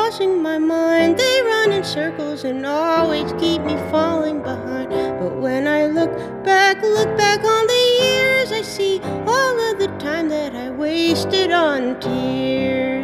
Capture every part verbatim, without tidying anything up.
crossing my mind. They run in circles and always keep me falling behind. But when I look back, look back on the years, I see all of the time that I wasted on tears.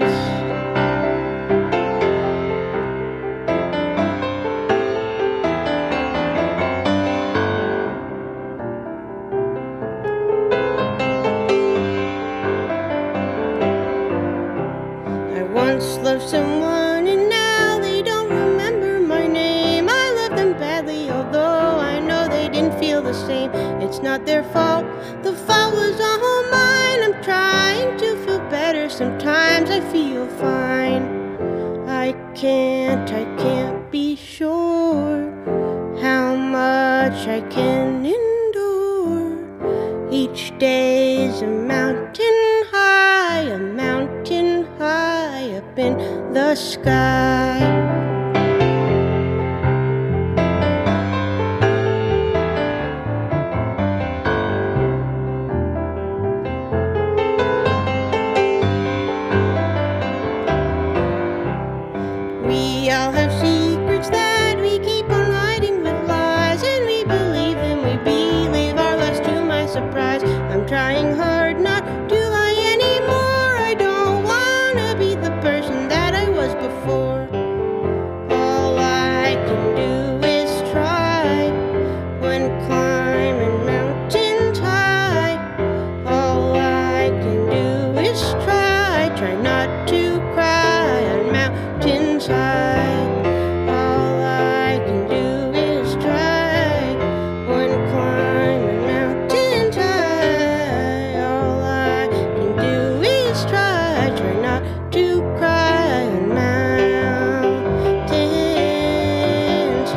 Once loved someone and now they don't remember my name. I love them badly, although I know they didn't feel the same. It's not their fault, the fault was all mine. I'm trying to feel better, sometimes I feel fine. I can't, I can't be sure how much I can endure. Each day's a mountain high, a mountain high up in the sky. We all have secrets that we keep on hiding with lies, and we believe them, we believe our lies to my surprise. I'm trying hard not to lie anymore. I don't wanna be the person that I was before. All I can do is try when climbing mountains high. All I can do is try, try not to cry on mountains high. All I can do is try when climbing mountains high. All I can do is try, try not to cry on mountains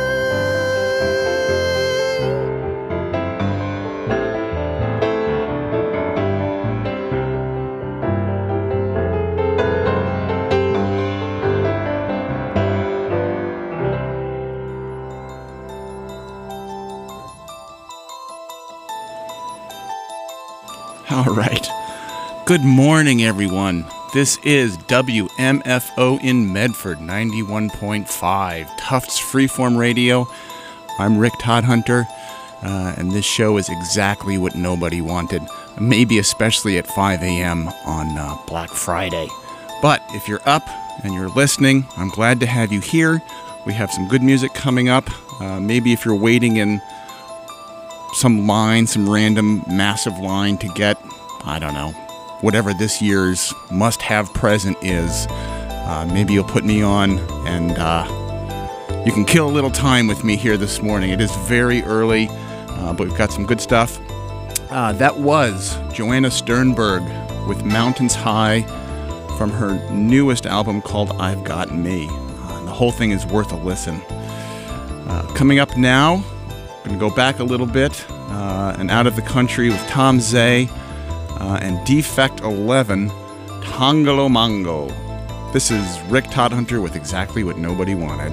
All right. Good morning, everyone. This is W M F O in Medford, ninety-one point five, Tufts Freeform Radio. I'm Rick Todhunter, uh, and this show is exactly what nobody wanted, maybe especially at five a.m. on uh, Black Friday. But if you're up and you're listening, I'm glad to have you here. We have some good music coming up. Uh, maybe if you're waiting in some line, some random massive line to get, I don't know, whatever this year's must-have present is, uh, maybe you'll put me on and uh, you can kill a little time with me here this morning. It is very early, uh, but we've got some good stuff. Uh, that was Joanna Sternberg with Mountains High from her newest album called I've Got Me. Uh, the whole thing is worth a listen. Uh, coming up now, I'm going to go back a little bit uh, and out of the country with Tom Zay uh, and Defect eleven, Tangalo Mango. This is Rick Todhunter with exactly what nobody wanted.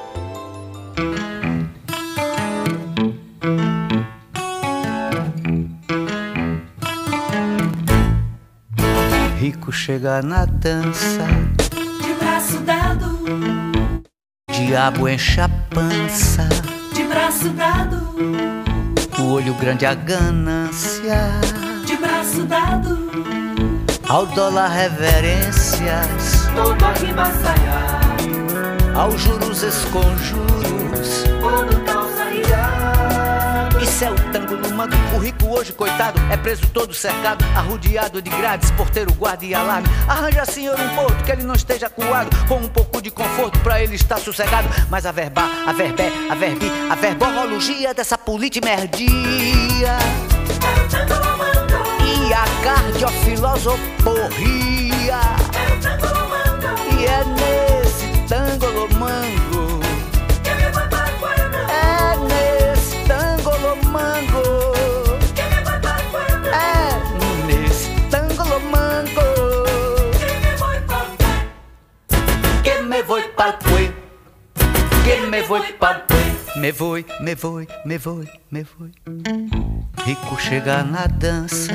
Rico chega na dança, de braço dado, diabo enche a pança, de braço dado, o olho grande a ganância, de braço dado, ao dólar reverências, todo arriba-saiar, aos juros esconjuros, quando tal sairá. Isso é o tango no mango. O rico hoje, coitado, é preso todo cercado, arrodeado de grades, porteiro, guarda e alarme. Arranja, senhor, um porto que ele não esteja acuado, com um pouco de conforto pra ele estar sossegado. Mas a verba, a verbé, a verbi, a verborologia dessa politimerdia e a cardiofilosoporria. E é nesse tangolomango, é nesse tangolomango, é nesse tangolomango que me voy pa'l pue, que me voy pa'l pue. Me voy, me voy, me voy, me voy. Rico chega na dança,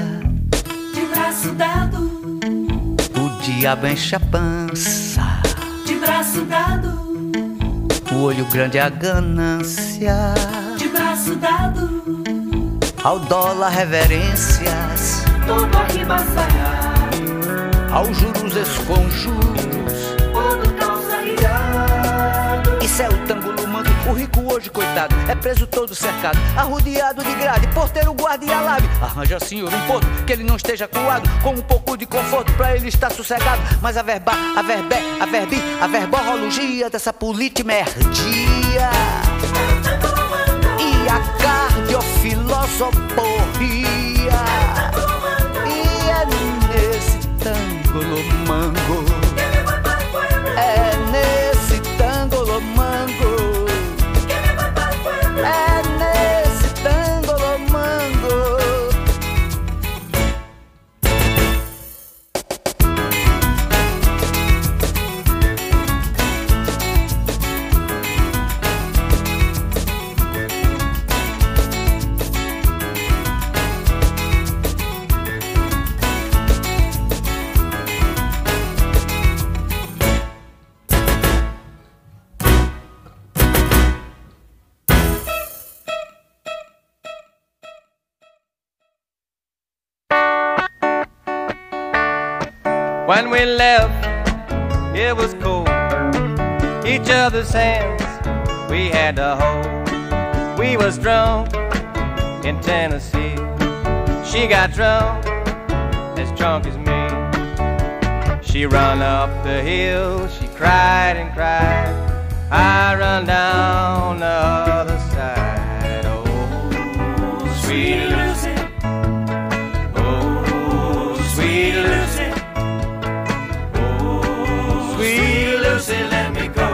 De braço dado, o diabo enche a pança, de braço braço dado, O olho grande é a ganância, de braço dado, ao dólar reverências, todo arribaçaiar, aos juros esconjuros. todo calça riado. Isso é o tângulo manco, o rico hoje, coitado, é preso todo cercado, arrodeado de grade, porteiro, guarda e alarme. Arranja, senhor, um porto que ele não esteja coado, com um pouco de conforto pra ele estar sossegado. Mas a verba, a verbé, a verbi, a verborologia dessa politimerdia e a cardiofilosoporria, e é nesse tângulo mango, é nesse tângulo mango, é nesse tângulo mango. When we left, it was cold. Each other's hands we had to hold. We was drunk in Tennessee. She got drunk, as drunk as me. She run up the hill, she cried and cried. I run down the other side. Oh, sweet Lucy. Oh, sweet Lucy. Sweet Lucy, let me go.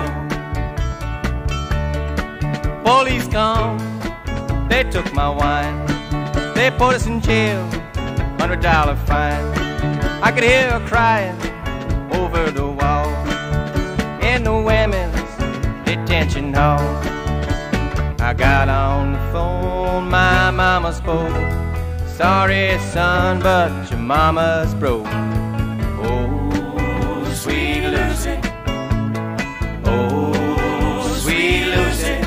Police come, they took my wine. They put us in jail, hundred dollar fine. I could hear her crying over the wall in the women's detention hall. I got on the phone, my mama spoke. Sorry son, but your mama's broke. Oh, sweet Lucy. Oh, sweet Lucy.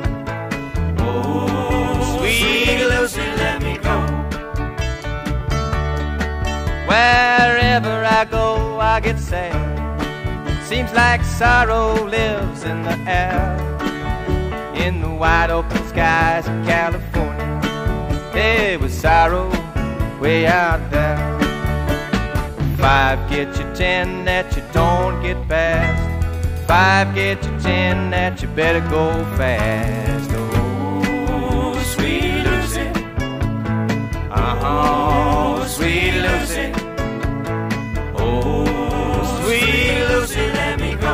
Oh, sweet Lucy, let me go. Wherever I go, I get sad. Seems like sorrow lives in the air. In the wide open skies of California, there was sorrow way out there. Five get you ten that you don't get past. Five get you ten that you better go fast. Oh, sweet Lucy. Uh-huh, sweet Lucy. Oh, sweet Lucy, let me go.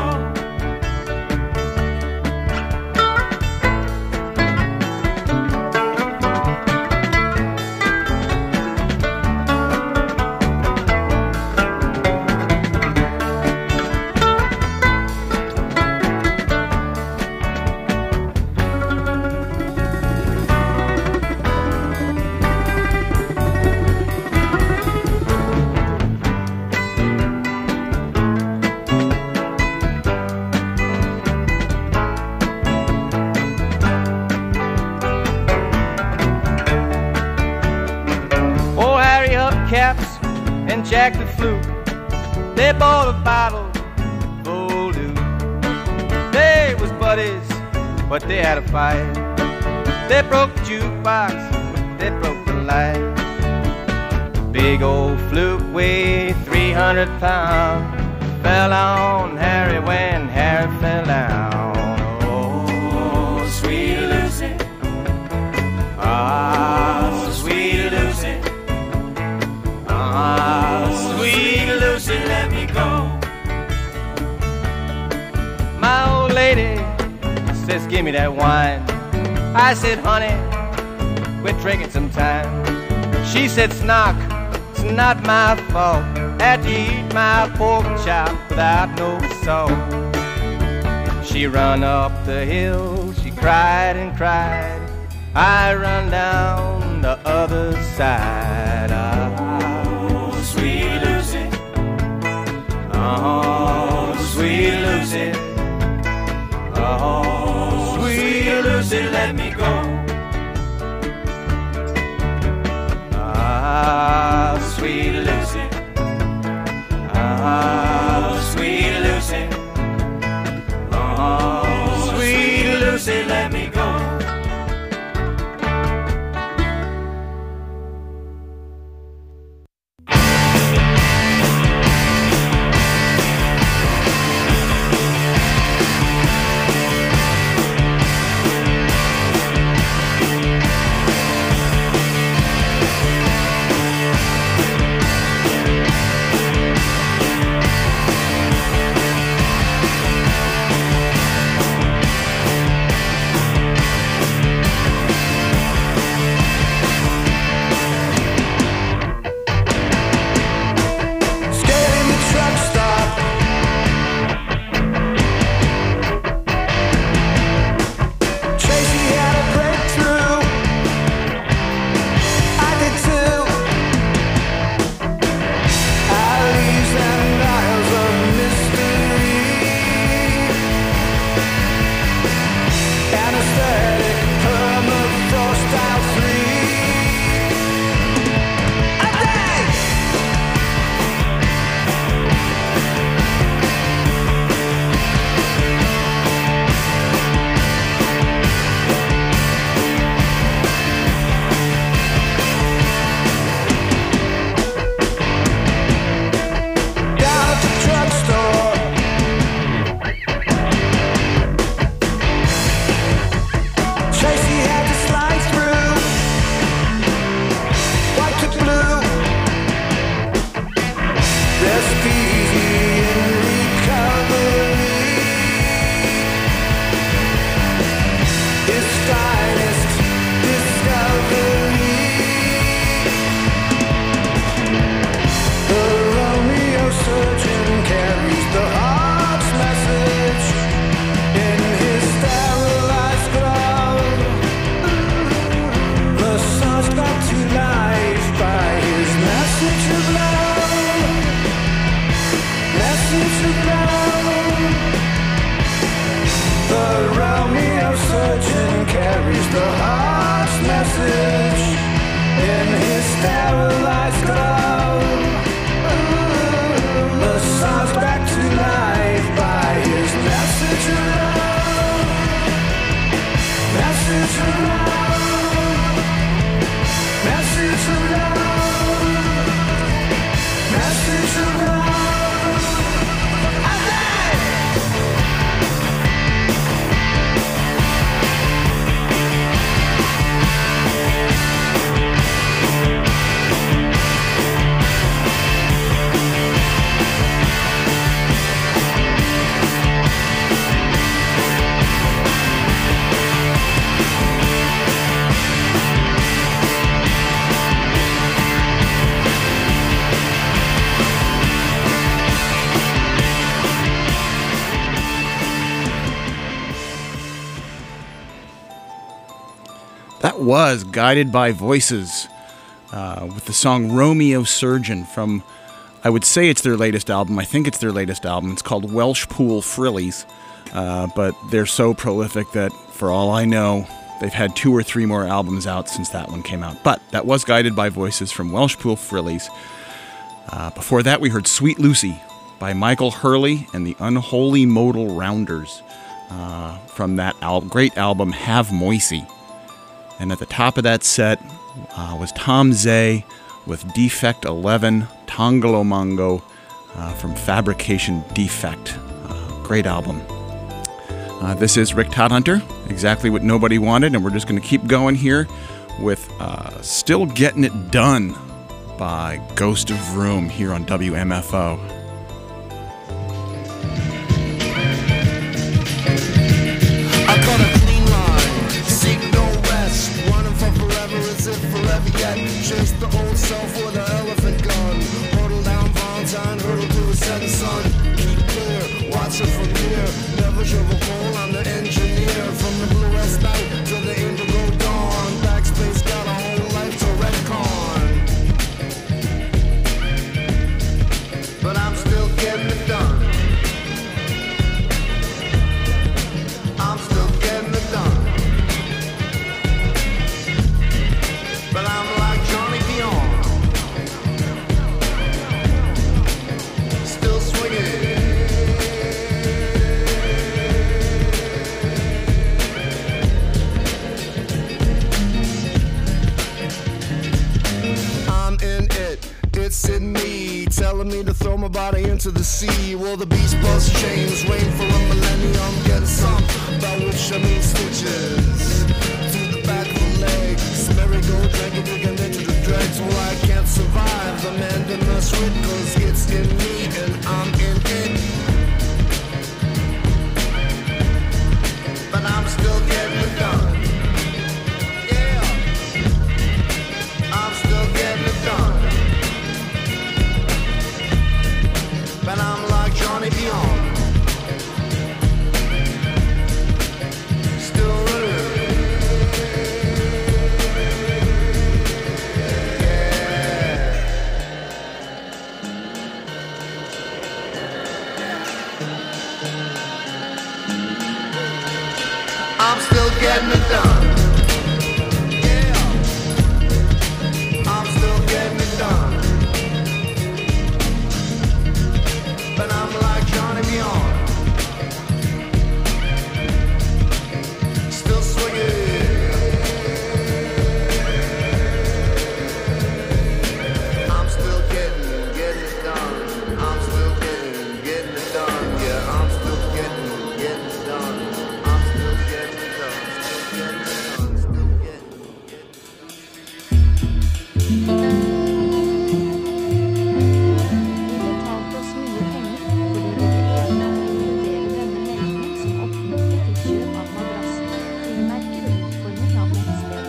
Caps and Jack the Fluke, they bought a bottle full loot. They was buddies, but they had a fight. They broke the jukebox, they broke the light. Big old Fluke weighed three hundred pounds, fell on Harry when Harry fell down. Oh, sweet Lucy. Ah, sweet Lucy. Ah, sweet Lucy, let me go. My old lady says, give me that wine. I said, honey, quit drinking sometime. She said, Snock, it's not my fault. Had to eat my pork chop without no salt. She run up the hill, she cried and cried. I run down the other side. Ah, sweet Lucy. Oh, sweet Lucy. let me go. Ah, sweet Lucy. Ah, sweet Lucy. Oh, sweet Lucy, let me go. That was Guided by Voices uh, with the song Romeo Surgeon from, I would say it's their latest album. I think it's their latest album. It's called Welshpool Frillies, uh, but they're so prolific that for all I know, they've had two or three more albums out since that one came out. But that was Guided by Voices from Welshpool Frillies. Uh, before that, we heard Sweet Lucy by Michael Hurley and the Unholy Modal Rounders uh, from that al- great album Have Moisey. And at the top of that set uh, was Tom Zay with Defect eleven, Tongolo Mongo uh, from Fabrication Defect. Uh, great album. Uh, this is Rick Todhunter, exactly what nobody wanted, and we're just going to keep going here with uh, Still Getting It Done by Ghost of Room here on W M F O. I got a clean line, seek no rest, running for forever as if forever yet. Chase the old self with an elephant gun, hurdle down Valentine, hurdle to a setting sun. Keep clear, watch it from here, never drove a pole, I'm the engineer. From the blue west night to the indigo dawn, backspace got a whole life to retcon. But I'm still getting it done. I'm still getting it done. into the sea. Will the beast bust chains reign for a millennium? Get some, by which I mean stitches to the back of the legs. Merry-go, dragging, digging into the dregs. Well, I can't survive the man that must rid, cause it's in me and I'm in it. But I'm still getting it done. Yeah, I'm still getting it done. But I'm like Johnny Beyond. Still running. I'm still getting it done. Yeah, I'm still getting it done. But I'm like Johnny Beyond. Still swinging. I'm still getting, getting it done. I'm still getting, getting it done. Yeah, I'm still getting, getting it done. I'm still getting it done. Still getting it done. Still getting, getting it done. Betalt oss mye penger fordi vi ikke egne inkluderer denne meldingen som oppmuntrer til kjøp av madrasser, frimerker og utforming av nettsteder.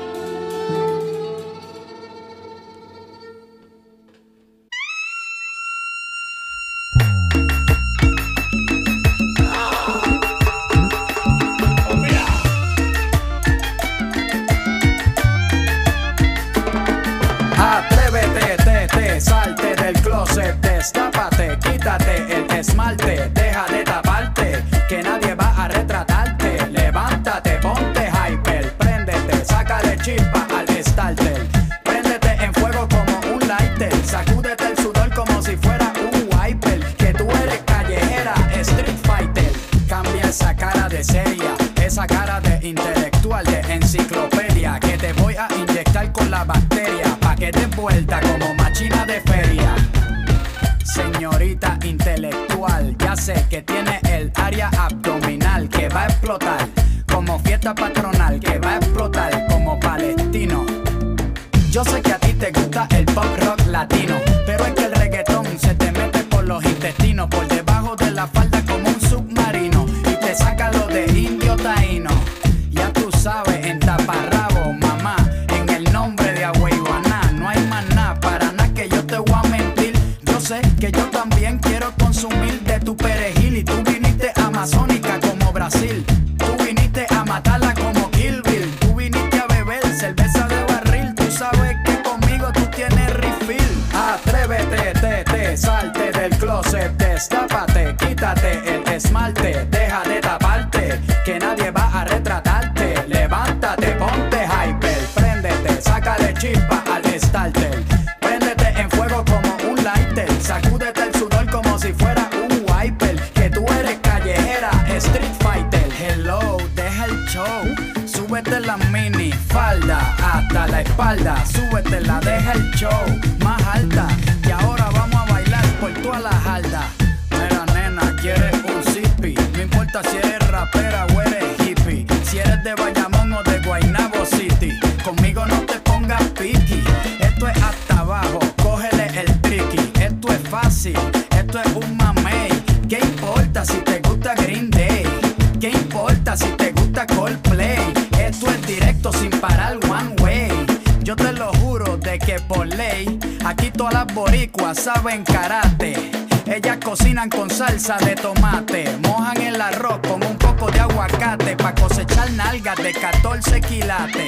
Atrévete, te, te, salte del closet, destápate, quítate el esmalte, deja de taparte, que nadie va a retratarte. Levántate, ponte hyper, préndete, sácale chispa al starter. Préndete en fuego como un lighter, sacúdete el sudor como si fuera un wiper. Que tú eres callejera, street fighter. Cambia esa cara de seria, esa cara de intelectual, de enciclopedia, que te voy a inyectar con la bacteria, pa' que te vuelta como machina de feria. Señorita intelectual, ya sé que tiene el área abdominal que va a explotar como fiesta patronal, que va a explotar como palestino. Yo sé que a ti te gusta el pop rock latino, pero es que el reggaetón se te mete por los intestinos, por debajo de la falda como un submarino, y te saca lo de indio taíno. Ya tú sabes, en taparrabo, mamá, en el nombre de Agüeyuaná, no hay más nada, para nada que yo te voy a mentir. Yo sé que yo también quiero consumir de tu perejil, y tú viniste amazónica como Brasil. Tú viniste a matarla como Kill Bill. Tú viniste a beber cerveza de barril. Tú sabes que conmigo tú tienes refill. Atrévete, te, te, salte del closet, destápate, quítate el esmalte, deja de taparte, que nadie va a retratarte. Levántate, ponte hyper, préndete, sácale chispa al starter. Préndete en fuego como un lighter, sacúdete el sudor como si fuera un wiper. Que tú eres callejera, street fighter. Hello, deja el show, súbete la mini falda hasta la espalda, súbetela, deja el show más alta, y ahora vamos a bailar por toda la jarda. Mira nena, quieres un zippy, no importa si eres rapera o eres hippie, si eres de Bayamón o de Guaynabo City, conmigo no te pongas piqui. Esto es hasta abajo, cógele el tricky, esto es fácil, esto es un mamey. ¿Qué importa si te gusta Green Day? ¿Qué importa si te gusta Coldplay? Esto es directo sin parar one way. Yo te lo juro de que por ley, aquí todas las boricuas saben karate. Ellas cocinan con salsa de tomate, mojan el arroz con un poco de aguacate, pa' cosechar nalgas de catorce quilates.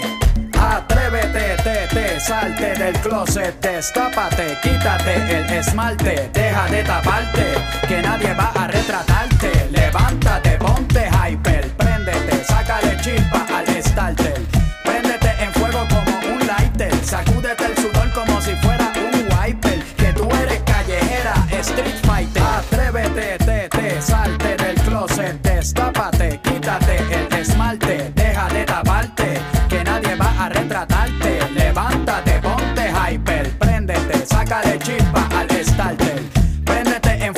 Atrévete, te, te, salte del closet, destápate, quítate el esmalte, deja de taparte, que nadie va a retratarte. Levántate, ponte hyper, préndete, sácale chispa al starter. Préndete en fuego como un lighter, sacúdete el sudor como si fuera un wiper. Que tú eres callejera, street fighter. Atrévete, te, te, salte del closet, destápate, quítate el esmalte, deja de taparte, que nadie va a retratarte. Levántate, ponte hyper, préndete, sácale chispa al starter. Préndete en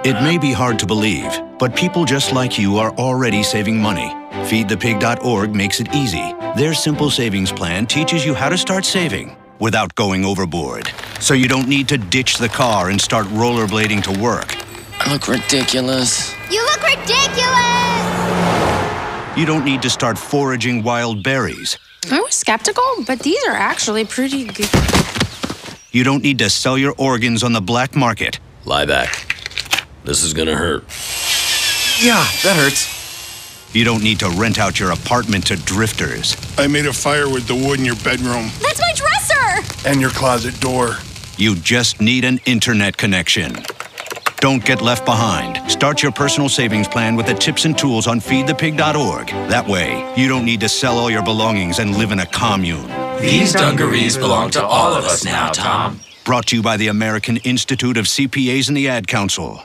It may be hard to believe, but people just like you are already saving money. feed the pig dot org makes it easy. Their simple savings plan teaches you how to start saving without going overboard. So you don't need to ditch the car and start rollerblading to work. I look ridiculous. You look ridiculous! You don't need to start foraging wild berries. I was skeptical, but these are actually pretty good. You don't need to sell your organs on the black market. Lie back. This is gonna hurt. Yeah, that hurts. You don't need to rent out your apartment to drifters. I made a fire with the wood in your bedroom. That's my dresser! And your closet door. You just need an internet connection. Don't get left behind. Start your personal savings plan with the tips and tools on feed the pig dot org. That way, you don't need to sell all your belongings and live in a commune. These dungarees belong to all of us now, Tom. Brought to you by the American Institute of C P As and the Ad Council.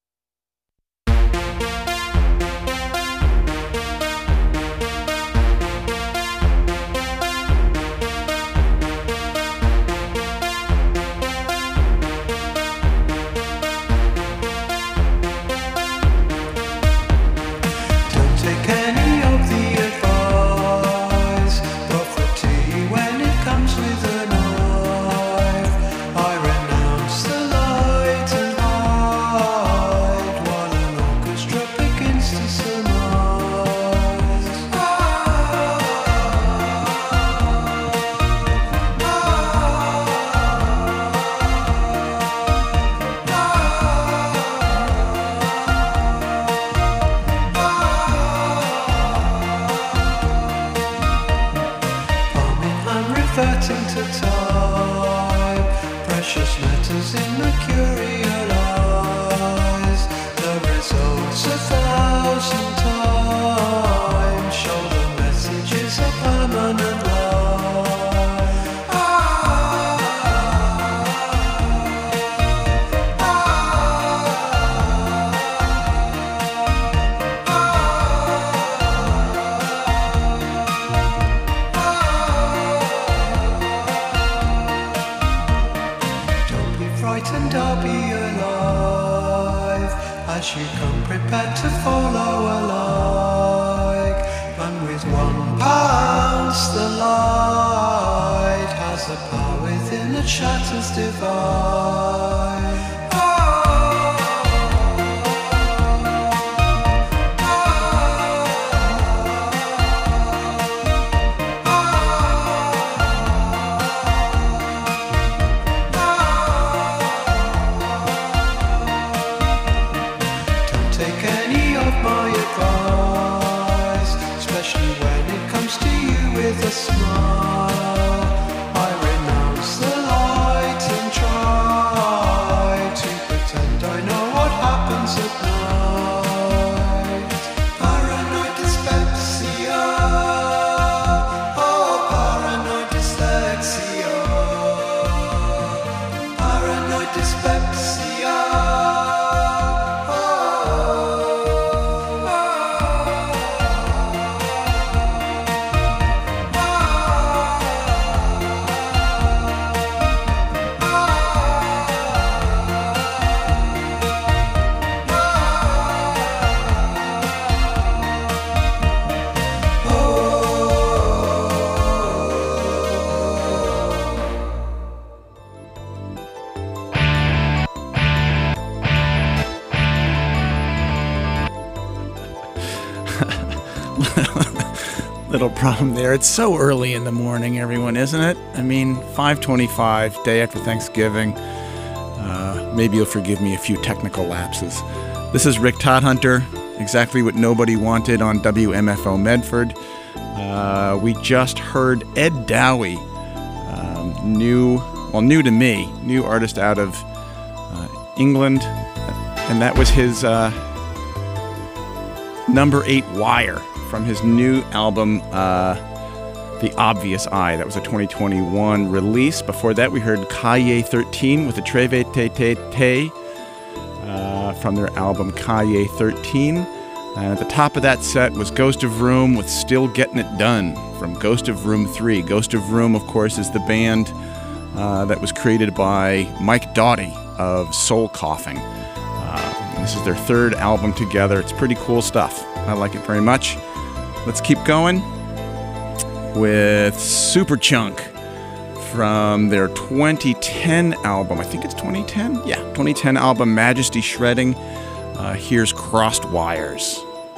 Little problem there. It's so early in the morning, everyone, isn't it? I mean, five twenty-five, day after Thanksgiving. Uh, maybe you'll forgive me a few technical lapses. This is Rick Todhunter, exactly what nobody wanted on W M F O Medford. Uh, we just heard Ed Dowie, um, new, well, new to me, new artist out of uh, England, and that was his uh, number eight Wire from his new album, uh, The Obvious Eye. That was a twenty twenty-one release. Before that, we heard Calle thirteen with the Treve Te Te Te uh, from their album Calle thirteen. And at the top of that set was Ghost of Room with Still Getting It Done from Ghost of Room three. Ghost of Room, of course, is the band uh, that was created by Mike Doughty of Soul Coughing. Uh, This is their third album together. It's pretty cool stuff. I like it very much. Let's keep going with Superchunk from their twenty ten album. I think it's twenty ten? Yeah, twenty ten album, Majesty Shredding. Uh, here's Crossed Wires.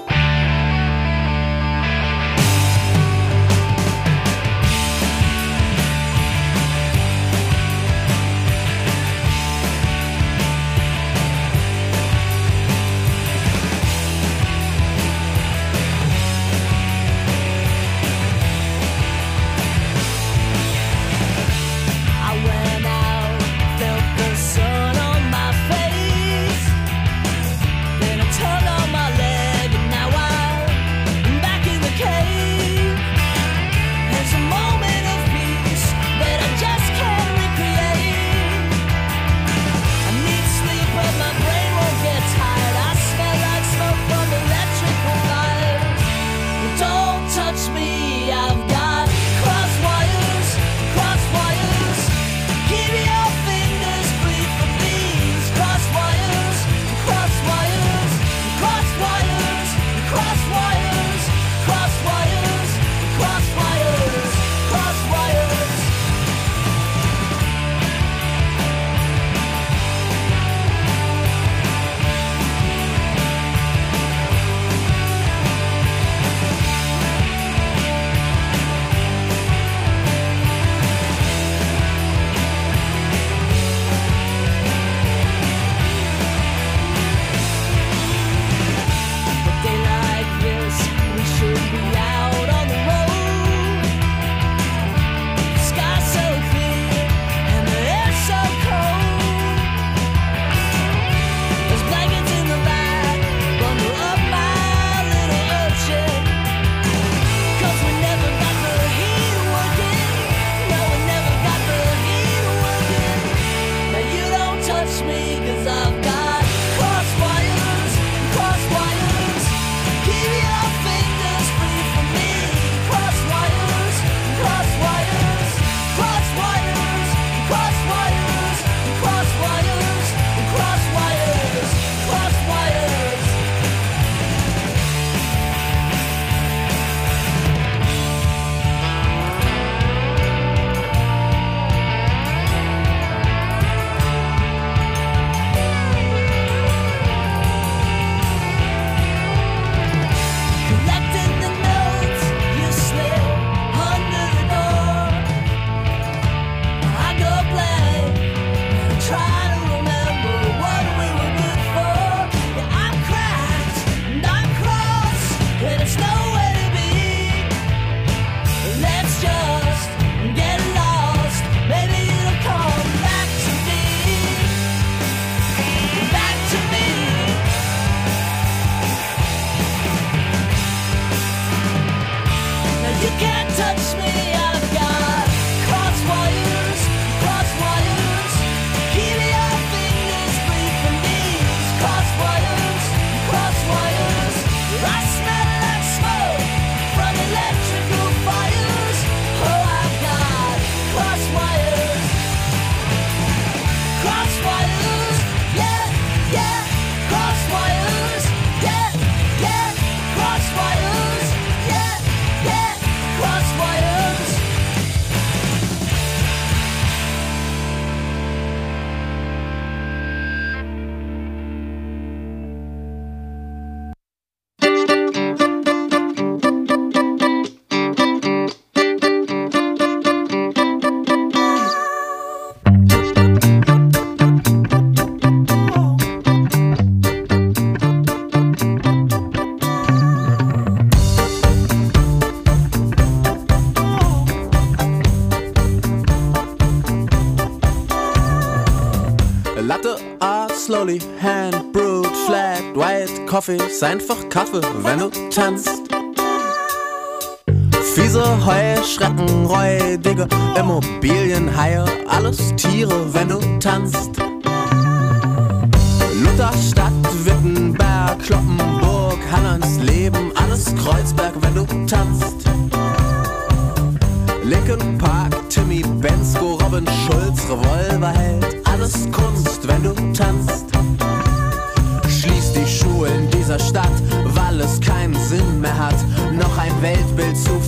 slowly hand brewed, flat white coffee, ist einfach Kaffee, wenn du tanzt. Fiese Heuschrecken, räudige Immobilienhaie, alles Tiere, wenn du tanzt. Lutherstadt, Wittenberg, Kloppenburg, Hannersleben, alles Kreuzberg, wenn du tanzt. Linkin Park, Timmy Bensko, Robin Schulz, Revolverheld, alles Kunst, wenn du tanzt. Schließ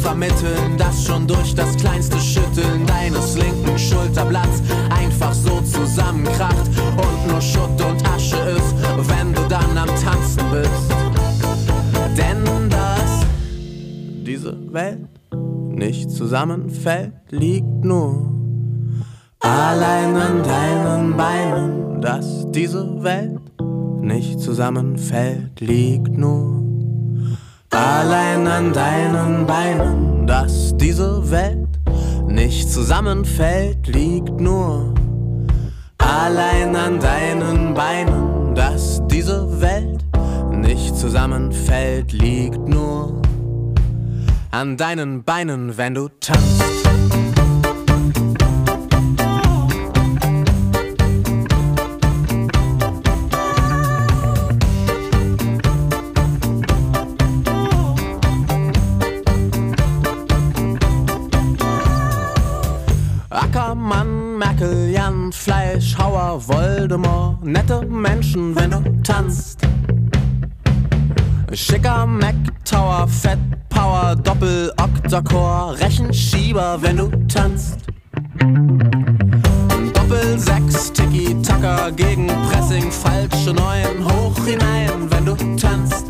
vermitteln, das schon durch das kleinste Schütteln deines linken Schulterblatts einfach so zusammenkracht und nur Schutt und Asche ist, wenn du dann am Tanzen bist. Denn dass diese Welt nicht zusammenfällt, liegt nur allein an deinen Beinen. Dass diese Welt nicht zusammenfällt, liegt nur allein an deinen Beinen. Dass diese Welt nicht zusammenfällt, liegt nur allein an deinen Beinen. Dass diese Welt nicht zusammenfällt, liegt nur an deinen Beinen, wenn du tanzt. Ackermann, Merkel, Jan, Fleischhauer, Voldemort, nette Menschen, wenn du tanzt. Schicker Mac Tower, Fett Power, Doppel Oktacore, Rechenschieber, wenn du tanzt. Doppel sechs, Tiki Tacker, gegen Pressing, falsche Neun, hoch hinein, wenn du tanzt.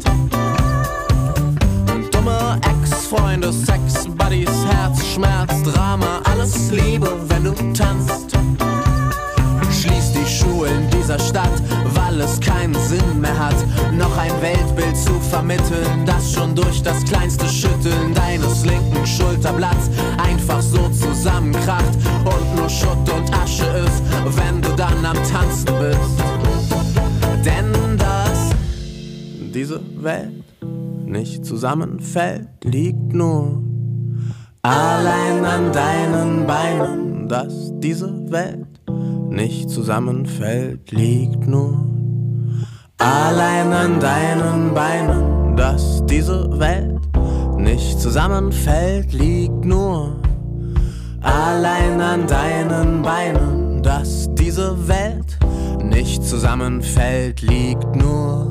Dumme Ex-Freunde, Sex, Buddies, Herz, Schmerz, Drama, alles Liebe, wenn du tanzt. Schließ die Schulen dieser Stadt, weil es keinen Sinn mehr hat, noch ein Weltbild zu vermitteln, das schon durch das kleinste Schütteln deines linken Schulterblatts einfach so zusammenkracht und nur Schutt und Asche ist, wenn du dann am Tanzen bist. Denn dass diese Welt nicht zusammenfällt, liegt nur allein an deinen Beinen. Dass diese Welt nicht zusammenfällt, liegt nur allein an deinen Beinen. Dass diese Welt nicht zusammenfällt, liegt nur allein an deinen Beinen. Dass diese Welt nicht zusammenfällt, liegt nur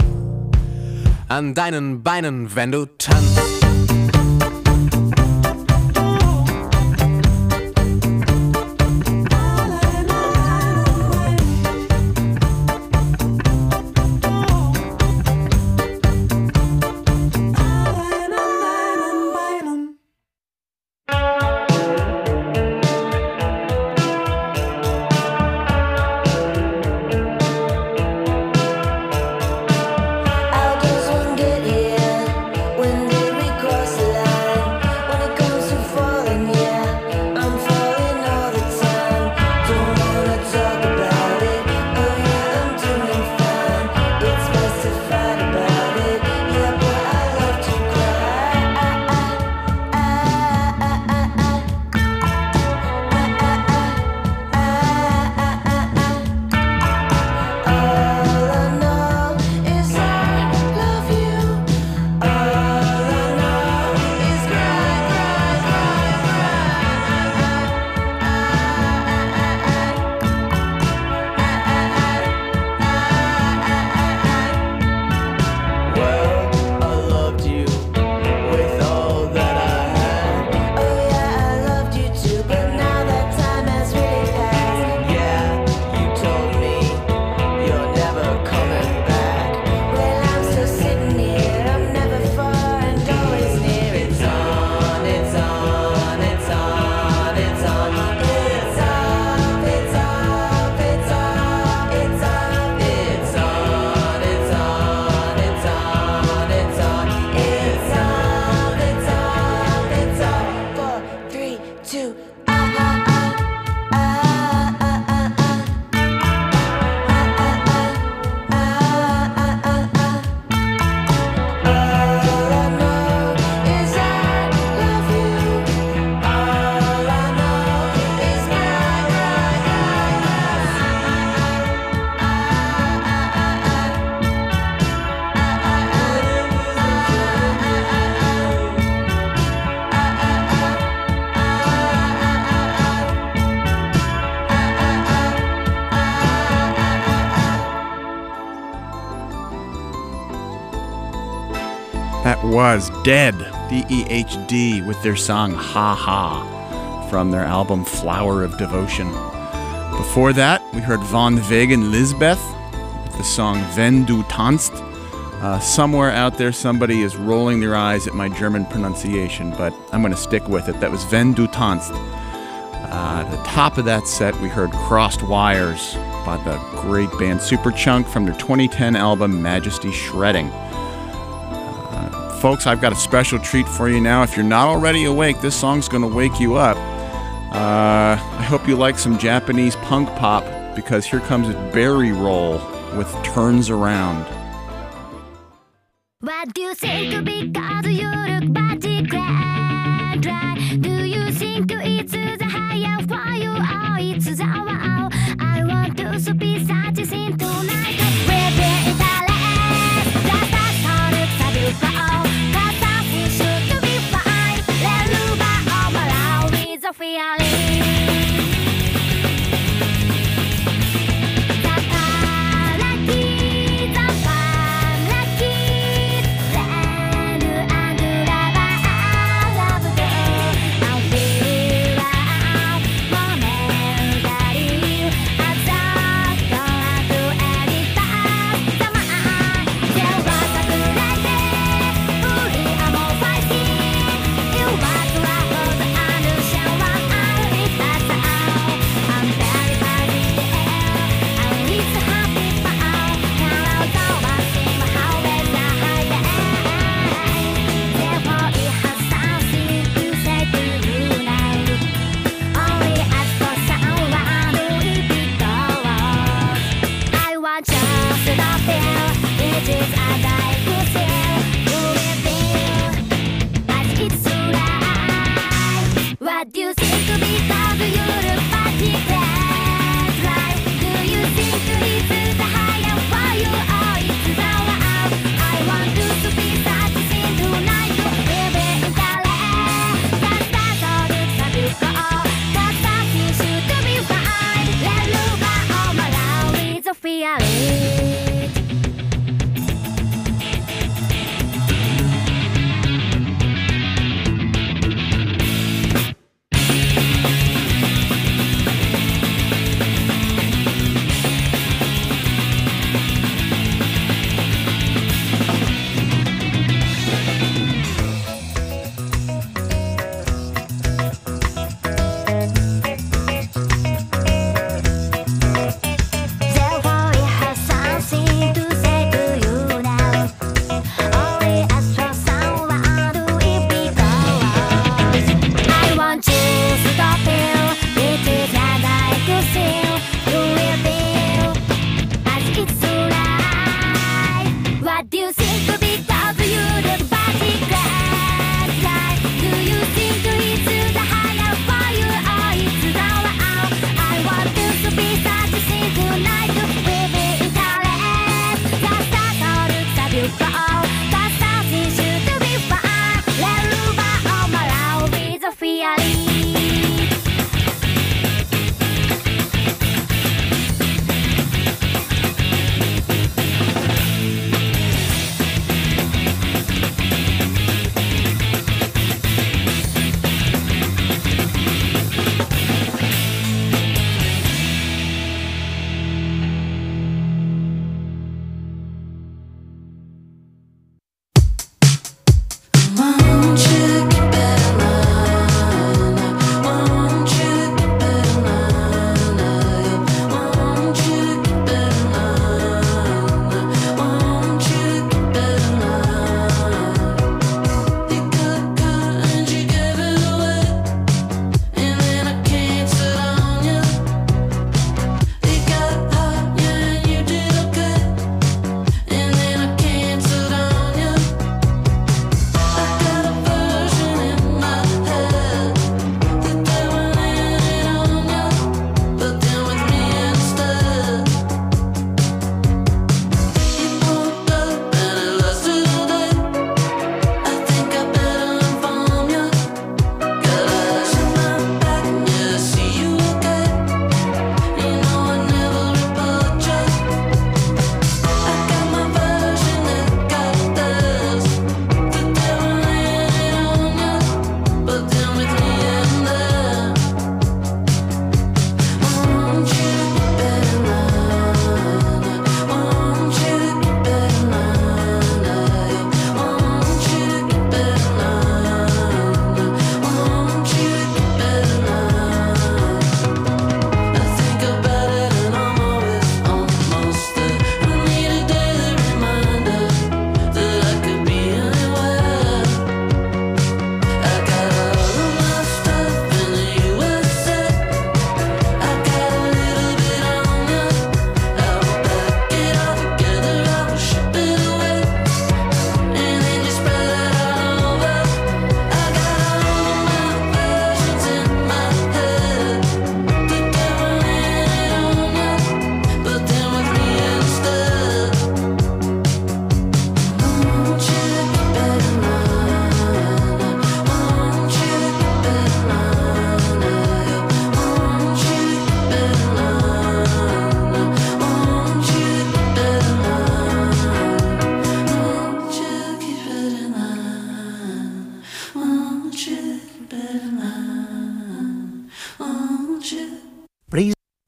an deinen Beinen, wenn du tanzt. That was Dead, D E H D, with their song Ha Ha from their album Flower of Devotion. Before that, we heard Von Weg and Lisbeth with the song Wenn du tanzt. Uh, somewhere out there, somebody is rolling their eyes at my German pronunciation, but I'm going to stick with it. That was Wenn du tanzt. Uh, at the top of that set, we heard Crossed Wires by the great band Superchunk from their twenty ten album Majesty Shredding. Uh, folks, I've got a special treat for you now. If you're not already awake, this song's going to wake you up. Uh, I hope you like some Japanese punk pop, because here comes Berry Roll with Turns Around. What do you think because you look body cry, dry? Do you think it's the higher for you or it's the wow? I want to be such a thing tonight. We're being less. That's us how it's a beautiful. Cause us should be fine. Let move all around with the feeling. Therefore it has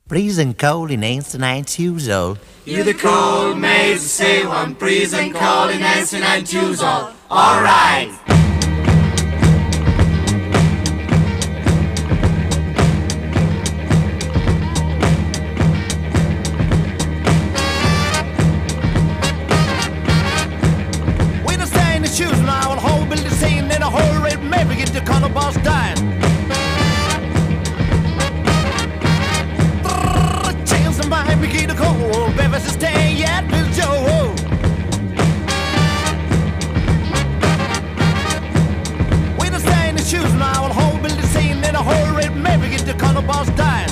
Freezing cold in eighty-nine years old. You the cold maze, say one, freezing cold in eighty-nine years old. All right. When I stay in the shoes now, I'll hold build the scene in a whole red maybe get the color boss dying. Chance to mind me get a cold, baby, to stay yet, Bill Joe. When I stay in the shoes now, I'll hold build the scene in a whole red maybe get the color boss dying.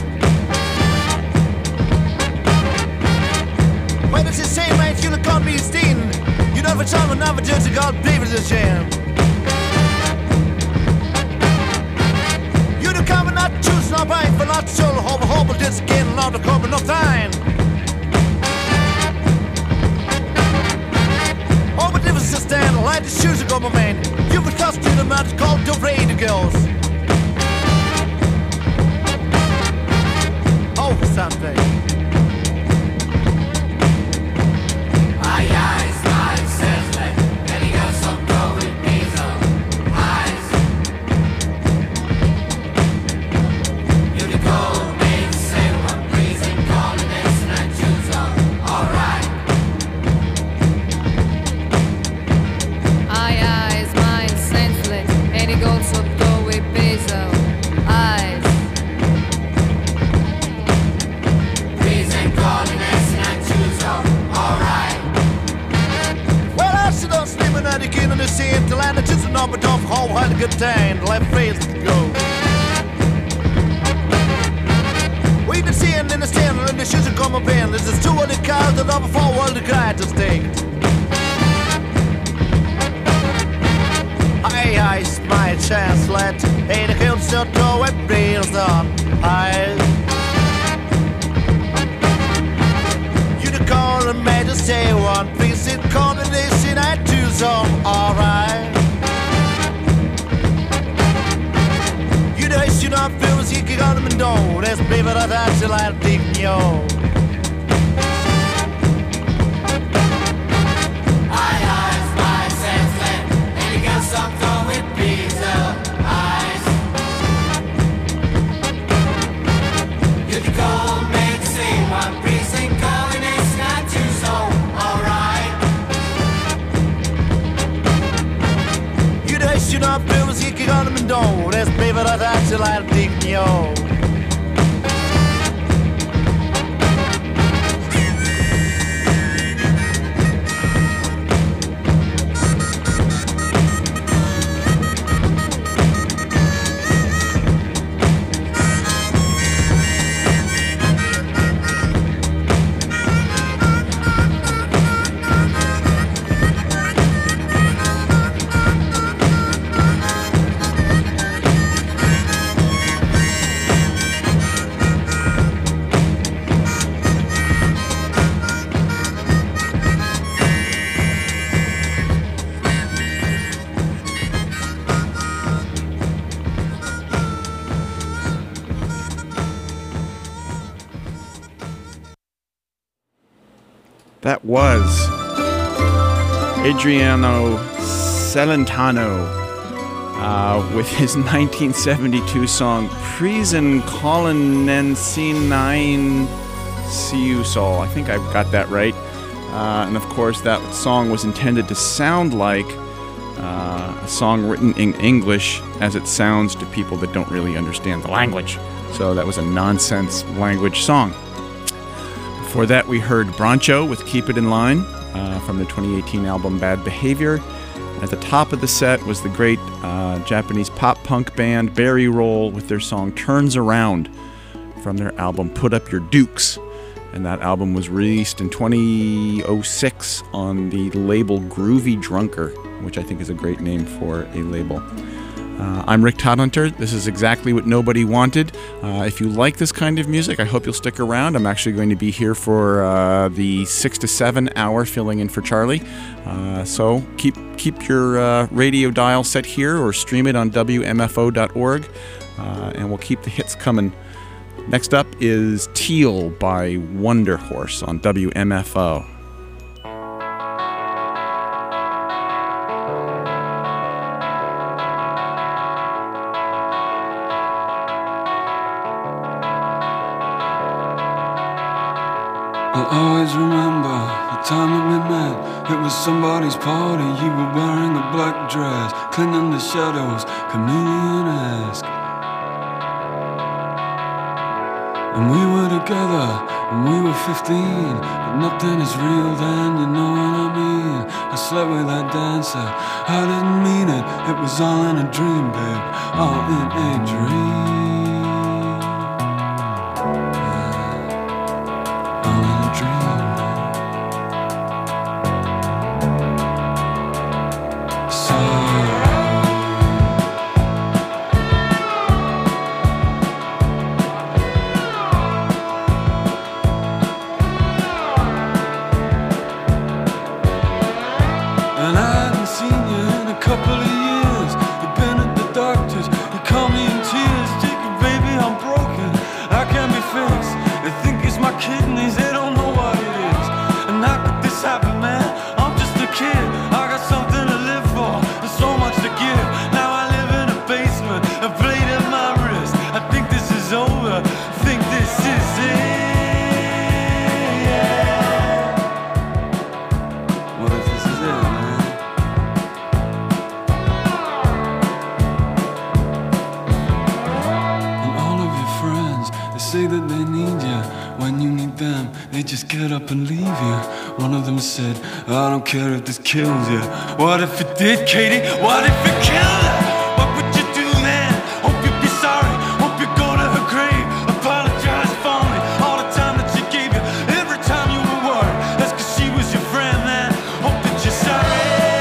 When it's the same age, you'll come be steen. You know for some another judge, God, believe it's a shame. You the come and not choose, not right, for not so hope, hope, just getting out of cover, no time. Oh, but if it's a stand, light the shoes ago, my man. You would cost you the match called the radio girls. Oh, something. Aye, aye, smile, says let, and he goes some go with diesel eyes. You the cold maze, say one, freezing cold in eighty-nine years old. All right. Aye, aye, smile, senseless, and he goes some go with diesel eyes. Freezing cold in eighty-nine years old. All right. Well, I sit on sleeping at the king of the scene till I just an up and off home, had a good time, the left face to go. We the seeing in the stand, and the shoes are coming in. This is two of the cars that are four world the guy to stake. Aye, aye, my chance, let ain't a kill so to it breathes on. Aye. You the call and made us say one piece in coordination I do some alright. You know you not feel as you can go to me no. That's baby that I shall I think yo. Aye, aye, smile, says let, and he goes some go with diesel eyes. You the cold maze, say one, freezing cold in eighty-nine years old. All right. You know you not feel as you can go to me no. That's baby that I shall I think yo. That was Adriano Celentano uh, with his nineteen seventy-two song Prisen Colonensinine Siusol. I think I got that right. Uh, and of course, that song was intended to sound like uh, a song written in English as it sounds to people that don't really understand the language. So that was a nonsense language song. Before that, we heard Broncho with Keep It In Line uh, from the twenty eighteen album Bad Behavior. At the top of the set was the great uh, Japanese pop-punk band Barry Roll with their song Turns Around from their album Put Up Your Dukes. And that album was released in twenty oh six on the label Groovy Drunker, which I think is a great name for a label. Uh, I'm Rick Todhunter. This is exactly what nobody wanted. Uh, if you like this kind of music, I hope you'll stick around. I'm actually going to be here for uh, the six to seven hour filling in for Charlie. Uh, so keep keep your uh, radio dial set here or stream it on W M F O dot org, uh, and we'll keep the hits coming Next up is Teal by Wonder Horse on W M F O. I'll always remember the time that we met. It was somebody's party. You were wearing a black dress, cleaning the shadows, chameleon-esque. And we were together when we were fifteen, but nothing is real then, you know what I mean. I slept with that dancer, I didn't mean it. It was all in a dream, babe, all in a dream. I don't care if this kills you. What if it did, Katie? What if it killed her? What would you do then? Hope you'd be sorry. Hope you go to her grave. Apologize fondly all the time that she gave you. Every time you were worried, that's cause she was your friend, man. Hope that you're sorry.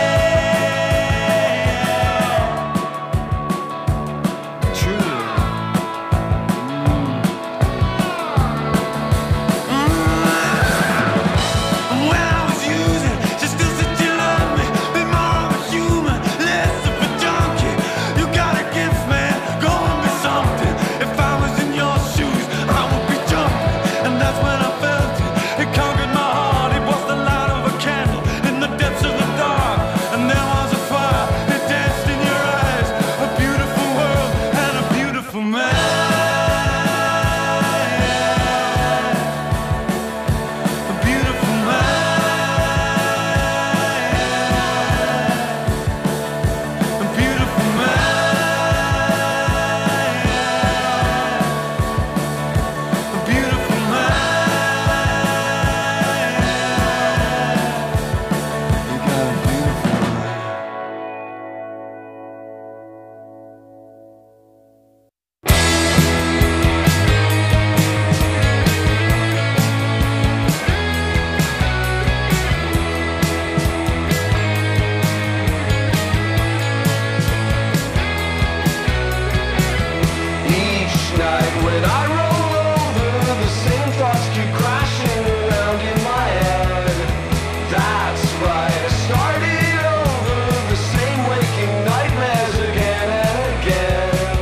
Truly. Mm. Mm. When I was using, she still said you love me. Be more of a human, less of a junkie. You got a gift, man. Go and be something. If I was in your shoes, I would be jumping. And that's when I felt it. It conquered my heart. It was the light of a candle in the depths of the dark. And there was a fire. It danced in your eyes. A beautiful world and a beautiful man. A beautiful man. A beautiful man. A beautiful man. You got a beautiful man. Each night when I roll over, the same thoughts keep crashing around in my head. That's right, I started over, the same waking nightmares again and again.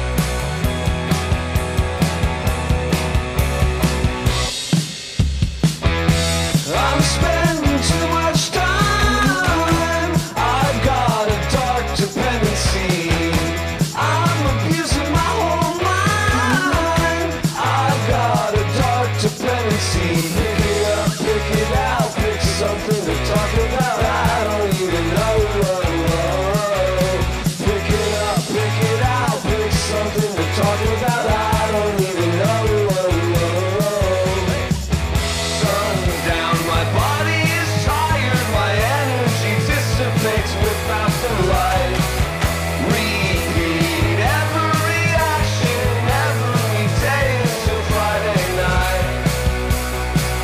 I'm spending too much time. I've got a dark dependency. I'm abusing my whole mind. I've got a dark dependency. Pick it up, pick it out, pick something to talk about. I don't even know. Pick it up, pick it out, pick something to talk about. I don't even know. Sundown, my body is tired, my energy dissipates without the light. Repeat every action every day until Friday night.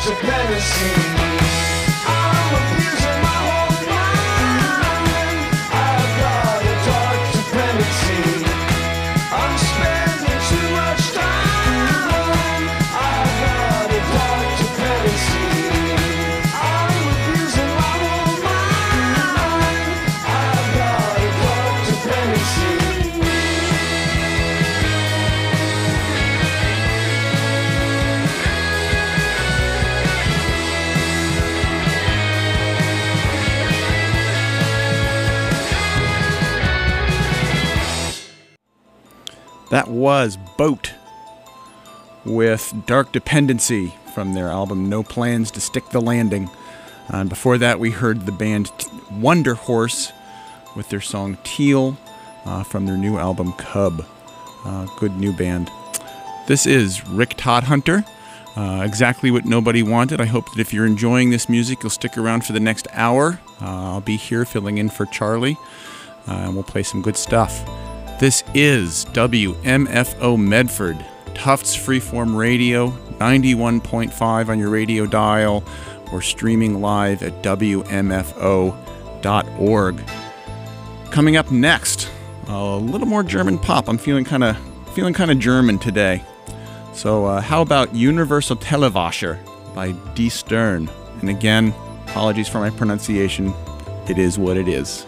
dependency. I'm abusing my whole mind. I've got a dark dependency. I'm spending too much time. I've got a dark dependency. I'm abusing my whole mind. I've got a dark dependency. That was Boat with Dark Dependency from their album No Plans to Stick the Landing. Uh, and before that, we heard the band T- Wonder Horse with their song Teal uh, from their new album Cub. Uh, good new band. This is Rick Todd Hunter. Uh, exactly what nobody wanted. I hope that if you're enjoying this music, you'll stick around for the next hour. Uh, I'll be here filling in for Charlie, uh, and we'll play some good stuff. This is W M F O Medford, Tufts Freeform Radio, ninety-one point five on your radio dial, or streaming live at W M F O dot org. Coming up next, a little more German pop. I'm feeling kind of feeling kind of German today. So uh, how about Universal Telewascher by D. Stern? And again, apologies for my pronunciation. It is what it is.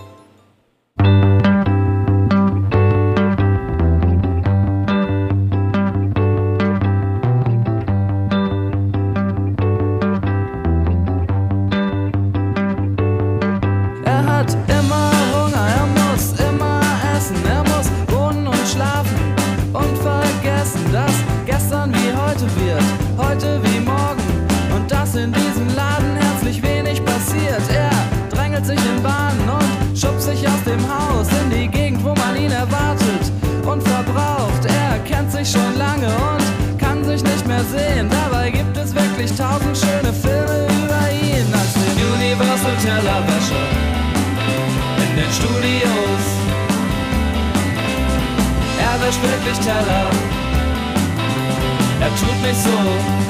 Er hat immer Hunger, er muss immer essen, er muss wohnen und schlafen und vergessen, dass gestern wie heute wird, heute wie morgen und dass in diesem Laden herzlich wenig passiert. Er drängelt sich in Bahnen und schubst sich aus dem Haus in die Gegend, wo man ihn erwartet und verbraucht. Er kennt sich schon lange und kann sich nicht mehr sehen. Dabei gibt es wirklich tausend schöne Filme über ihn, als den Universal Tellerwäscher in den Studios. Er wäscht wirklich Teller, er tut nicht so.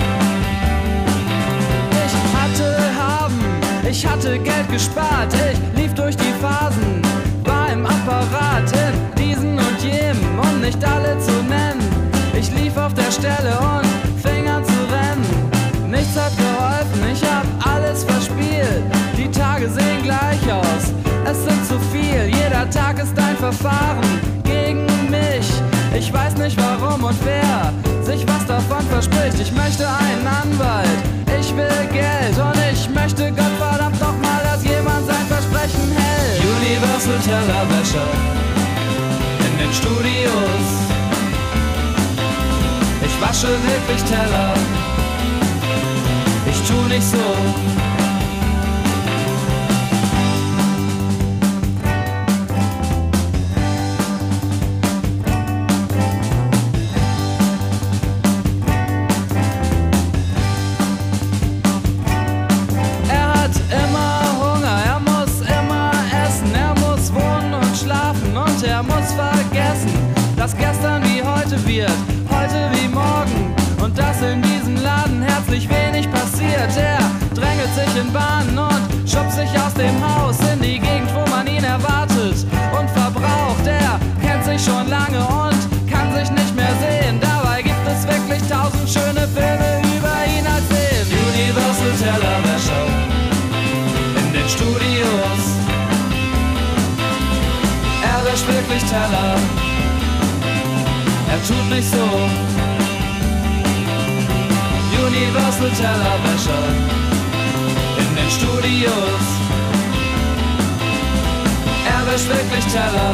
Ich hatte haben, ich hatte Geld gespart, ich lief durch die Phasen, war im Apparat in diesen und jenem, um nicht alle zu nennen. Ich lief auf der Stelle und fing an zu rennen. Nichts hat geholfen, ich hab alles verspielt. Die Tage sehen gleich aus, es sind zu viel. Jeder Tag ist ein Verfahren gegen mich. Ich weiß nicht warum und wer sich was davon verspricht. Ich möchte einen Anwalt, ich will Geld und ich möchte Gottverdammt noch mal, dass jemand sein Versprechen hält. Universal Tellerwäscher in den Studios. Ich wasche wirklich Teller, ich tu nicht so. Er hat immer Hunger, er muss immer essen, er muss wohnen und schlafen und er muss vergessen, dass gestern wie heute wird, heute wie morgen und dass in diesem Laden herzlich wenig passiert. Er drängelt sich in Bahnen und schubst sich aus dem Haus in die Gegend, wo man ihn erwartet und verbraucht. Er kennt sich schon lange und kann sich nicht mehr sehen. Dabei gibt es wirklich tausend schöne Filme über ihn als den Universal Tellerwäscher in den Studios. Er wäscht wirklich Teller, er tut nicht so. Universal Tellerwäscher in den Studios. Er wäscht wirklich Teller,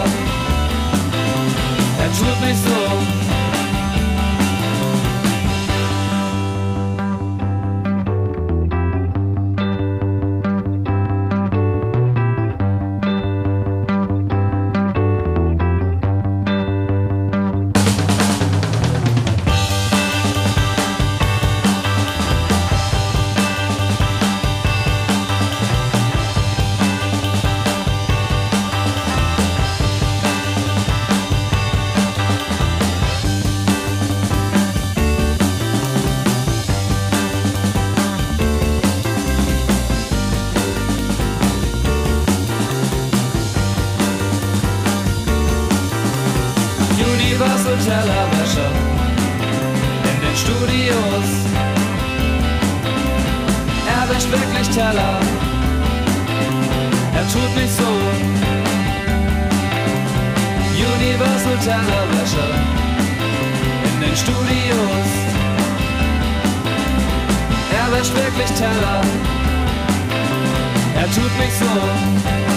er tut nicht so. Universal Tellerwäscher in den Studios. Er wäscht wirklich Teller, er tut nicht so. Universal Tellerwäscher in den Studios. Er wäscht wirklich Teller, er tut nicht so.